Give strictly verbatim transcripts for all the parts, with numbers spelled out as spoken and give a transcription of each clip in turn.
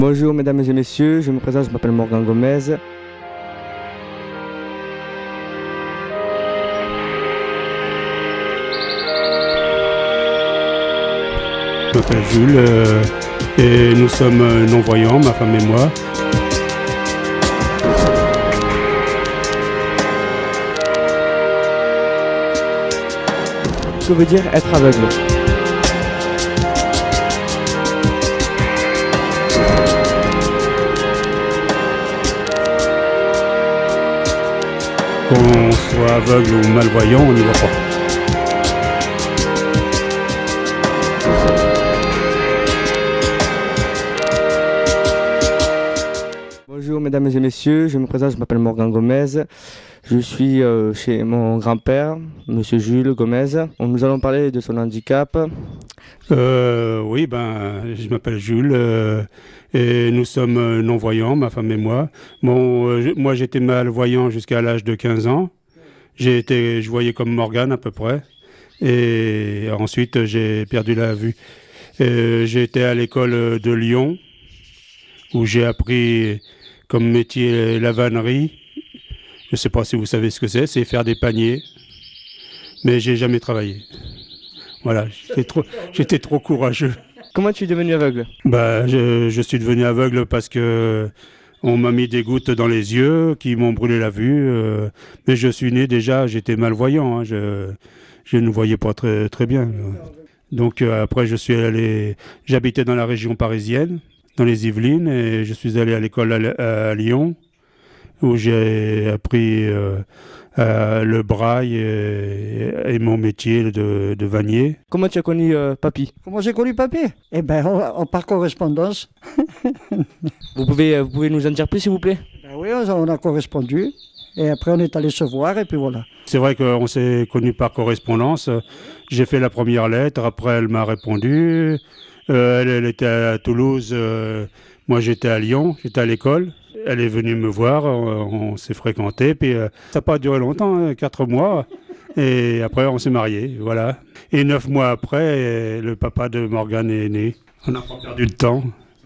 Bonjour mesdames et messieurs, je me présente, je m'appelle Morgan Gomez. Je m'appelle Jules euh, et nous sommes euh, non-voyants, ma femme et moi. Que veut dire être aveugle? Qu'on soit aveugle ou malvoyant, on n'y voit pas. Bonjour mesdames et messieurs, je me présente, je m'appelle Morgan Gomez. Je suis euh, chez mon grand-père, monsieur Jules Gomez. Nous allons parler de son handicap. Euh, oui, ben, je m'appelle Jules euh, et nous sommes euh, non-voyants, ma femme et moi. Bon, euh, je- moi j'étais malvoyant jusqu'à l'âge de quinze ans. J'ai été, je voyais comme Morgane à peu près. Et ensuite j'ai perdu la vue. Euh, j'ai été à l'école de Lyon où j'ai appris comme métier la vannerie. Je ne sais pas si vous savez ce que c'est, c'est faire des paniers. Mais j'ai jamais travaillé. Voilà, j'étais trop, j'étais trop courageux. Comment tu es devenu aveugle? Bah, je, je suis devenu aveugle parce que on m'a mis des gouttes dans les yeux qui m'ont brûlé la vue. euh, mais je suis né déjà, j'étais malvoyant. Hein, je, je ne voyais pas très, très bien. Donc euh, après, je suis allé, j'habitais dans la région parisienne, dans les Yvelines, et je suis allé à l'école à, à Lyon, où j'ai appris euh, euh, le braille et, et mon métier de, de vannier. Comment tu as connu euh, Papy? Comment j'ai connu papy? Eh bien, on- on- par correspondance. Vous pouvez, euh, vous pouvez nous en dire plus s'il vous plaît? Ben oui, on on a correspondu. Et après, on est allé se voir, et puis voilà. C'est vrai qu'on s'est connus par correspondance. J'ai fait la première lettre, après elle m'a répondu. Euh, elle, elle était à Toulouse, euh, moi j'étais à Lyon, j'étais à l'école. Elle est venue me voir, on, on s'est fréquentés, puis euh, ça n'a pas duré longtemps, hein, quatre mois. Et après on s'est mariés, voilà. Et neuf mois après, le papa de Morgane est né. On n'a pas perdu de temps.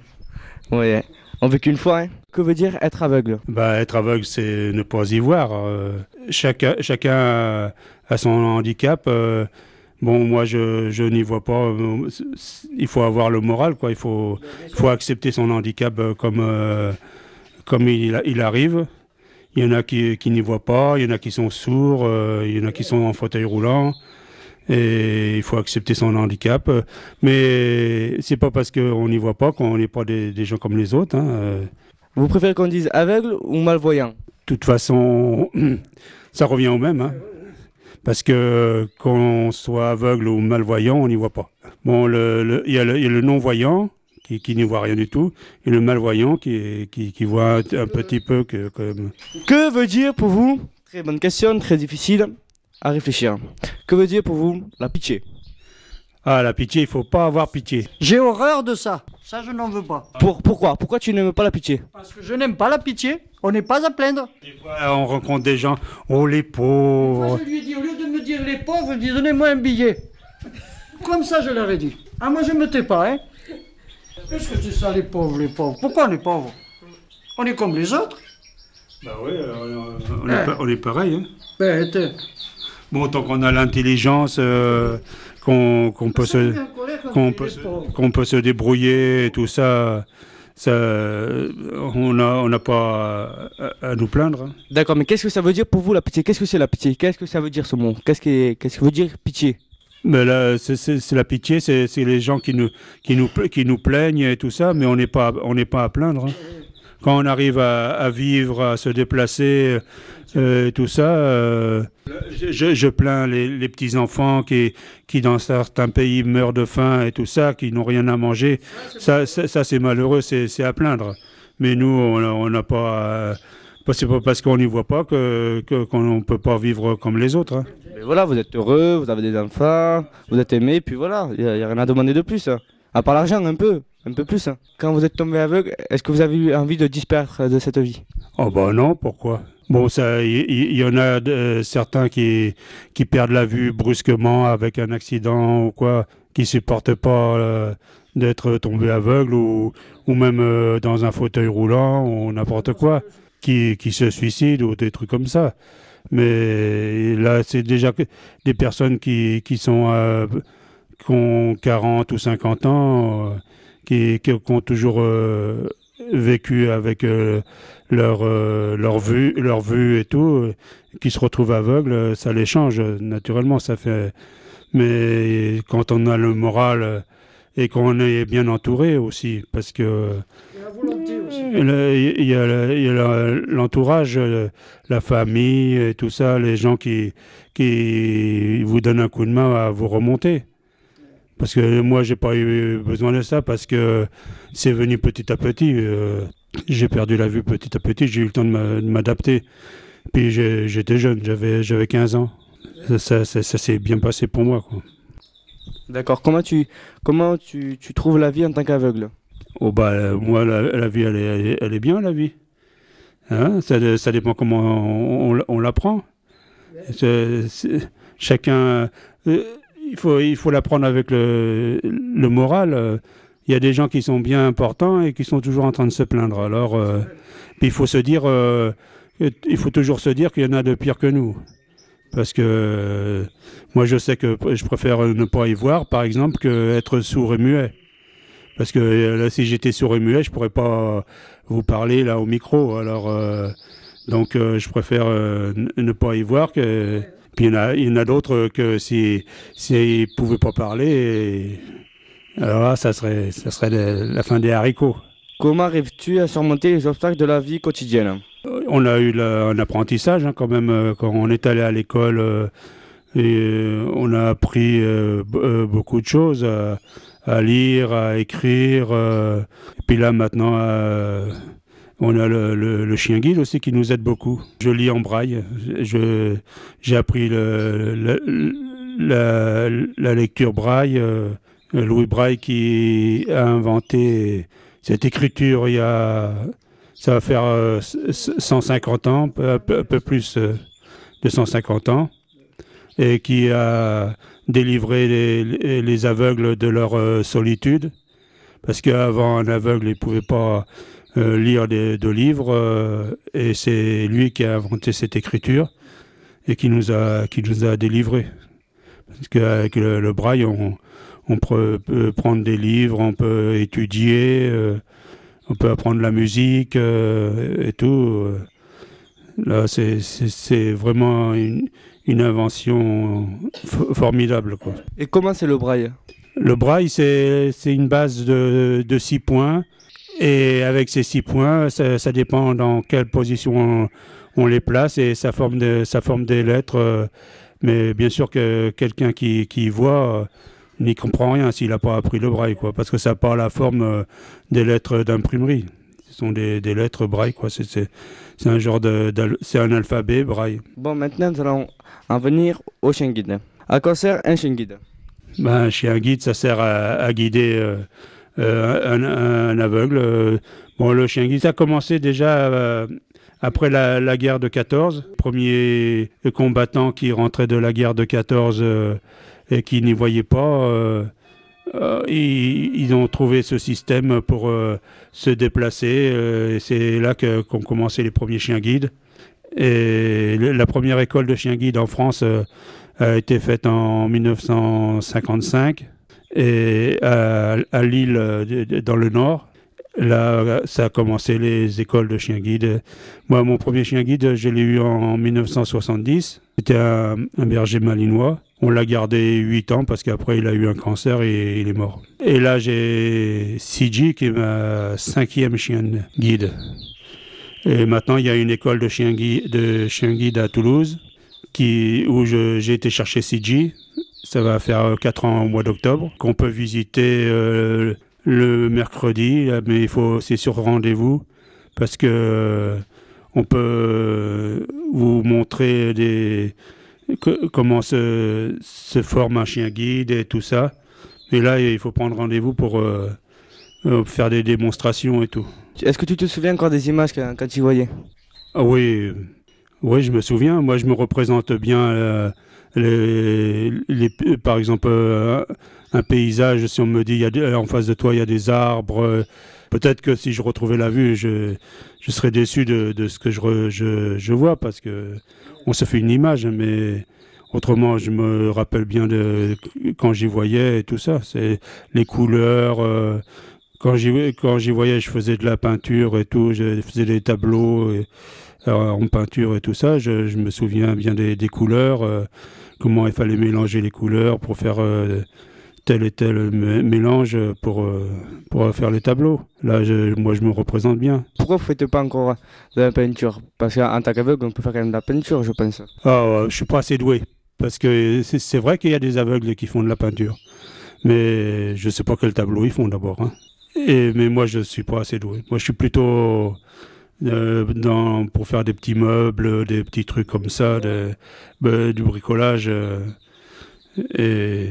Oui, on vit qu'une fois. Hein. Que veut dire être aveugle? Bah, être aveugle, c'est ne pas y voir. Euh, chacun, chacun a, a son handicap. Euh, bon, moi, je, je n'y vois pas. Euh, c- c- Il faut avoir le moral, quoi. Il faut, faut accepter son handicap euh, comme, euh, comme il, il arrive. Il y en a qui, qui n'y voient pas, il y en a qui sont sourds, euh, il y en a qui sont en fauteuil roulant. Et il faut accepter son handicap. Euh, Mais c'est pas parce qu'on n'y voit pas qu'on n'est pas des, des gens comme les autres. Hein. Euh, Vous préférez qu'on dise aveugle ou malvoyant? De toute façon, ça revient au même. Hein. Parce que qu'on soit aveugle ou malvoyant, on n'y voit pas. Bon, le- le- il y, a le il y a le non-voyant qui, qui n'y voit rien du tout, et le malvoyant qui, qui, qui voit un, un petit peu que... Comme... Que veut dire pour vous, très bonne question, très difficile à réfléchir. Que veut dire pour vous la pitié? Ah, la pitié, il faut pas avoir pitié. J'ai horreur de ça. Ça, je n'en veux pas. Pour, pourquoi? Pourquoi tu n'aimes pas la pitié? Parce que je n'aime pas la pitié. On n'est pas à plaindre. Des fois, on rencontre des gens, oh les Moi, pauvres. je lui ai dit, au lieu de me dire les pauvres, je lui ai dit, donnez-moi un billet. Comme ça, je leur ai dit. Ah, moi, je ne me tais pas, hein. Qu'est-ce que c'est ça, les pauvres, les pauvres? Pourquoi on est pauvres? On est comme les autres. Bah oui, on, est, pa- on est pareil. Hein. Ben, t'es- Bon, tant qu'on a l'intelligence, euh, qu'on qu'on peut Ça me se... met en colère quand qu'on tu dis peut, les se, pauvres. qu'on peut se débrouiller et tout ça, ça on n'a on n'a pas à, à nous plaindre. Hein. D'accord, mais qu'est-ce que ça veut dire pour vous la pitié? Qu'est-ce que c'est la pitié? Qu'est-ce que ça veut dire ce mot? Qu'est-ce que, qu'est-ce que veut dire pitié? Mais là, c'est, c'est, c'est la pitié, c'est, c'est les gens qui nous, qui, nous, pla- qui nous plaignent et tout ça, mais on n'est pas, on n'est pas à plaindre. Hein. Quand on arrive à, à vivre, à se déplacer, euh, et tout ça, euh, je, je- je plains les, les petits-enfants qui, qui, dans certains pays, meurent de faim et tout ça, qui n'ont rien à manger. Ça, ça, ça, c'est malheureux, c'est, c'est à plaindre. Mais nous, on a- on n'a pas... euh, c'est pas parce qu'on n'y voit pas que, que- qu'on ne peut pas vivre comme les autres. Hein. Mais voilà, vous êtes heureux, vous avez des enfants, vous êtes aimé, puis voilà, il n'y a, y a rien à demander de plus. Hein. À part l'argent, un peu, un peu plus. Hein. Quand vous êtes tombé aveugle, est-ce que vous avez eu envie de disparaître de cette vie? Oh bah non, pourquoi? Bon, ça, il y, y- y en a euh, certains qui, qui perdent la vue brusquement avec un accident ou quoi, qui supportent pas euh, d'être tombé aveugle ou, ou même euh, dans un fauteuil roulant ou n'importe quoi, qui, qui se suicident ou des trucs comme ça. Mais là, c'est déjà des personnes qui, qui, sont, euh, qui ont quarante ou cinquante ans, euh, qui, qui ont toujours euh, vécu avec euh, leur, euh, leur, vue, leur vue et tout, euh, qui se retrouvent aveugles, ça les change naturellement. Ça fait... Mais quand on a le moral euh, et qu'on est bien entouré aussi, parce que il y a l'entourage, la famille et tout ça, les gens qui, qui vous donnent un coup de main à vous remonter. Parce que moi, j'ai pas eu besoin de ça parce que c'est venu petit à petit. Euh, j'ai perdu la vue petit à petit, j'ai eu le temps de m'adapter. Puis j'étais jeune, j'avais quinze ans. Ça, ça, ça, ça s'est bien passé pour moi, quoi. D'accord. Comment tu, comment tu, tu trouves la vie en tant qu'aveugle? Oh bah, euh, moi, la, la vie, elle est, elle, est, elle est bien, la vie. Hein, ça, ça dépend comment on, on, on l'apprend. Chacun... Euh, il faut, il faut l'apprendre avec le, le moral. Il y a des gens qui sont bien importants et qui sont toujours en train de se plaindre. Alors, euh, puis il faut se dire... Euh, il faut toujours se dire qu'il y en a de pire que nous. Parce que euh, moi, je sais que je préfère ne pas y voir, par exemple, qu'être sourd et muet. Parce que là, si j'étais sourd et muet, je pourrais pas vous parler là au micro. Alors, euh, donc, euh, je préfère euh, ne pas y voir. Que... Puis il y en a, il y en a d'autres que si s'ils ne pouvaient pas parler, et... alors là, ça serait, ça serait de, la fin des haricots. Comment arrives-tu à surmonter les obstacles de la vie quotidienne? On a eu la, un apprentissage hein, quand même euh, quand on est allé à l'école euh, et euh, on a appris euh, euh, beaucoup de choses à, à lire, à écrire. Euh, et puis là maintenant, euh, on a le, le, le chien guide aussi qui nous aide beaucoup. Je lis en braille. Je, j'ai appris le, le, la, la lecture braille. Euh, Louis Braille qui a inventé cette écriture il y a... Ça va faire euh, cent cinquante ans, un peu, un peu plus euh, de cent cinquante ans, et qui a délivré les, les, les aveugles de leur euh, solitude. Parce qu'avant, un aveugle, il ne pouvait pas euh, lire des, de livres, euh, et c'est lui qui a inventé cette écriture, et qui nous a, qui nous a délivrés. Parce qu'avec le, le braille, on, on peut prendre des livres, on peut étudier... Euh, on peut apprendre la musique euh, et tout. Là, c'est vraiment une, une invention formidable, quoi. Et comment c'est le braille? Le braille, c'est une base de, de six points. Et avec ces six points, ça, ça dépend dans quelle position on, on les place et ça forme, de, ça forme des lettres. Mais bien sûr que quelqu'un qui, qui voit... n'y comprend rien s'il n'a pas appris le braille, quoi, parce que ça n'a pas la forme euh, des lettres d'imprimerie. Ce sont des, des lettres braille, quoi. C'est un genre de, de c'est un alphabet braille. Bon, maintenant nous allons en venir au chien guide. À quoi sert un chien guide? Ben, un chien guide, ça sert à, à guider euh, euh, un, un aveugle. Bon, le chien guide, ça a commencé déjà euh, après la, la guerre de quatorze. Premier combattant qui rentrait de la guerre de quatorze. Euh, et qui n'y voyaient pas, euh, euh, ils, ils ont trouvé ce système pour euh, se déplacer. Euh, et c'est là qu'ont qu commencé les premiers chiens guides. Et le, la première école de chiens guides en France euh, a été faite en mille neuf cent cinquante-cinq et à, à Lille, dans le Nord. Là, ça a commencé les écoles de chiens guides. Moi, mon premier chien guide, je l'ai eu en mille neuf cent soixante-dix. C'était un, un berger malinois. On l'a gardé huit ans parce qu'après, il a eu un cancer et il est mort. Et là, j'ai Siji qui est ma cinquième chien guide. Et maintenant, il y a une école de chiens guide, de chiens guide à Toulouse qui, où j'ai été chercher Siji. Ça va faire quatre ans au mois d'octobre. Qu'on peut visiter euh, le mercredi, mais il faut, c'est sur rendez-vous parce que euh, on peut vous montrer des, que, comment se, se forme un chien guide et tout ça. Et là, il faut prendre rendez-vous pour euh, euh, faire des démonstrations et tout. Est-ce que tu te souviens encore des images quand, quand tu voyais? Ah oui, oui, je me souviens. Moi, je me représente bien euh, les, les, par exemple, euh, un paysage, si on me dit, il y a des, en face de toi, il y a des arbres, euh, peut-être que si je retrouvais la vue, je, je serais déçu de, de ce que je, re, je, je vois, parce que on se fait une image, mais autrement, je me rappelle bien de quand j'y voyais et tout ça. C'est les couleurs. Euh, quand j'y quand j'y voyais, je faisais de la peinture et tout. Je faisais des tableaux et, euh, en peinture et tout ça. Je, je me souviens bien des, des couleurs, euh, comment il fallait mélanger les couleurs pour faire euh, tel et tel m- mélange pour euh, pour faire les tableaux. Là, je, moi, je me représente bien. Pourquoi vous ne faites pas encore de la peinture? Parce qu'en tant qu'aveugle, on peut faire quand même de la peinture, je pense. Ah, euh, je suis pas assez doué. Parce que c'est, c'est vrai qu'il y a des aveugles qui font de la peinture. Mais je ne sais pas quel tableau ils font d'abord. Hein. Et, mais moi, je ne suis pas assez doué. Moi, je suis plutôt euh, dans, pour faire des petits meubles, des petits trucs comme ça, des, bah, du bricolage. Euh, et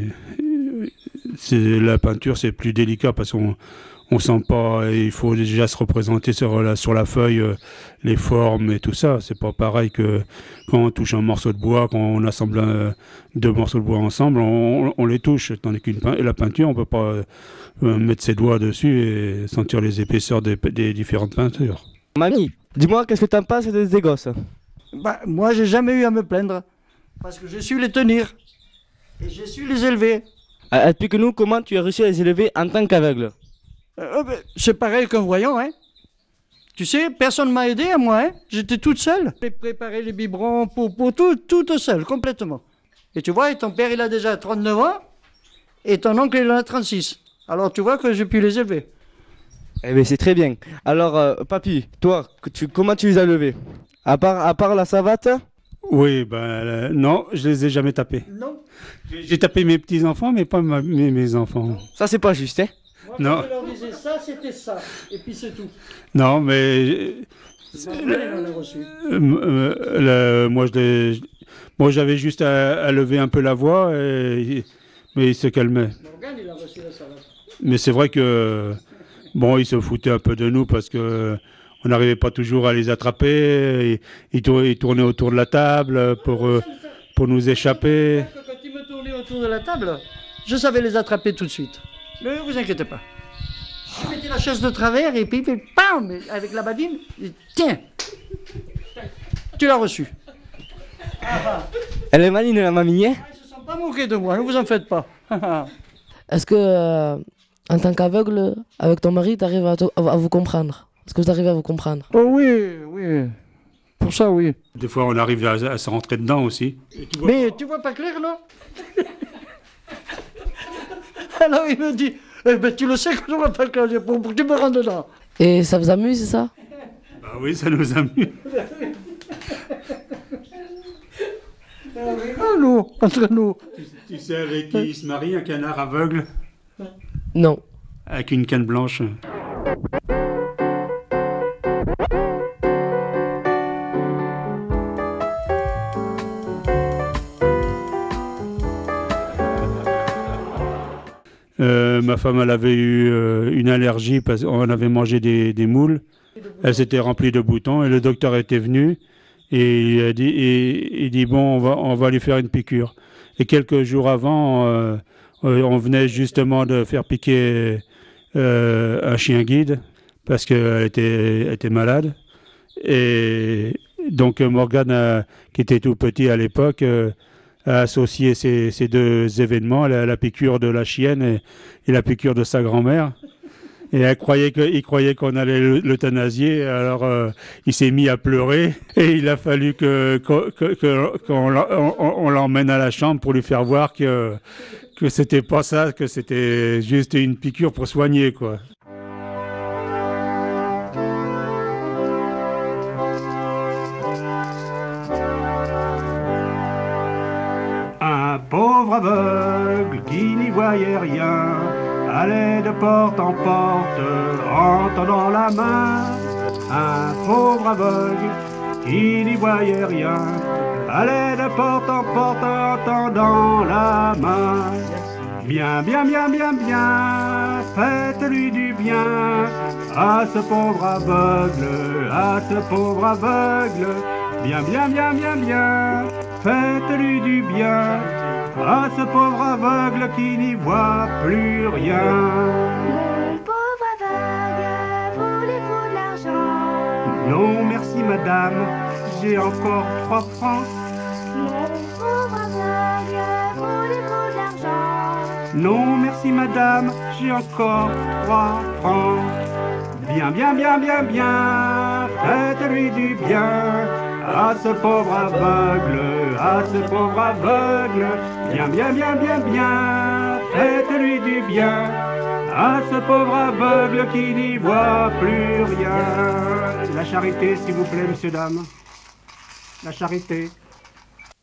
c'est, la peinture, c'est plus délicat parce qu'on on sent pas, il faut déjà se représenter sur la, sur la feuille euh, les formes et tout ça. C'est pas pareil que quand on touche un morceau de bois, quand on assemble un, deux morceaux de bois ensemble, on, on les touche. Tandis qu'une pein- la peinture, on peut pas euh, mettre ses doigts dessus et sentir les épaisseurs des, des différentes peintures. Mamie, dis-moi, qu'est-ce que tu en penses de ces gosses? Bah, moi, j'ai jamais eu à me plaindre. Parce que j'ai su les tenir. Et j'ai su les élever. Euh, Explique-nous comment tu as réussi à les élever en tant qu'aveugle. Euh, ben, c'est pareil qu'un voyant, hein. Tu sais, personne m'a aidé à moi, hein. J'étais toute seule. J'ai préparé les biberons pour, pour tout, toute seule, complètement. Et tu vois, et ton père, il a déjà trente-neuf ans, et ton oncle, il en a trente-six. Alors tu vois que j'ai pu les élever. Eh bien, c'est très bien. Alors, euh, papy, toi, que tu, comment tu les as levés? À part, à part la savate? Oui, ben euh, non, je les ai jamais tapés. Non. J'ai, j'ai tapé mes petits-enfants, mais pas ma- mes, mes enfants. Ça, c'est pas juste, hein? Moi, Non. quand je leur disais ça, c'était ça. Et puis c'est tout. Non, mais C'est pas vrai, il en a reçu. Euh, euh, le- moi, je l'ai- moi, j'avais juste à, à lever un peu la voix, et, mais il se calmait. Morgane, il a reçu la salade. Mais c'est vrai que, bon, il se foutait un peu de nous parce que on n'arrivait pas toujours à les attraper. Et, ils, tour- ils tournaient autour de la table pour, euh, pour nous échapper. Quand ils me tournaient autour de la table, je savais les attraper tout de suite. Ne vous inquiétez pas. Je mettais la chaise de travers et puis, puis pam, avec la badine, et tiens, tu l'as reçu. Elle est maligne, la mamie, hein? Ils ne se sont pas moqués de moi, ne vous en faites pas. Est-ce que, euh, en tant qu'aveugle, avec ton mari, tu arrives à, te- à vous comprendre? Est-ce que vous arrivez à vous comprendre? Oh oui, oui. Pour ça, oui. Des fois, on arrive à, à se rentrer dedans aussi. Mais tu vois pas clair, là? Alors il me dit, eh ben, tu le sais que je vois pas clair, pour, pour que tu me rendes dedans. Et ça vous amuse, c'est ça? Bah oui, ça nous amuse. Ah, nous, entre nous. Tu sais avec qui il se marie, un canard aveugle, Non. avec une canne blanche. Euh, ma femme, elle avait eu euh, une allergie parce qu'on avait mangé des, des moules. Elle s'était remplie de boutons et le docteur était venu et il a dit, et, il dit bon, on va, on va lui faire une piqûre. Et quelques jours avant, euh, euh, on venait justement de faire piquer euh, un chien guide parce qu'elle était, elle était malade. Et donc Morgane, euh, qui était tout petit à l'époque, euh, a associé ces, ces deux événements, la, la piqûre de la chienne et, et la piqûre de sa grand-mère. Et elle croyait que, il croyait qu'on allait l'euthanasier, alors euh, il s'est mis à pleurer et il a fallu que, que, que, que- qu'on l'en- on, on l'emmène à la chambre pour lui faire voir que, que c'était pas ça, que c'était juste une piqûre pour soigner, quoi. Un pauvre aveugle qui n'y voyait rien allait de porte en porte en tendant la main. Un pauvre aveugle qui n'y voyait rien allait de porte en porte en tendant la main. Bien, bien, bien, bien, bien, faites-lui du bien à ce pauvre aveugle, à ce pauvre aveugle. Bien, bien, bien, bien, bien, faites-lui du bien, à ce pauvre aveugle qui n'y voit plus rien. Mon pauvre aveugle, voulez-vous de l'argent? Non, merci madame, j'ai encore trois francs. Mon pauvre aveugle, voulez-vous de l'argent? Non, merci madame, j'ai encore trois francs. Bien, bien, bien, bien, bien, faites-lui du bien, à ce pauvre aveugle, à ce pauvre aveugle. Bien, bien, bien, bien, bien, faites-lui du bien, à ce pauvre aveugle qui n'y voit plus rien. La charité, s'il vous plaît, messieurs, dames. La charité.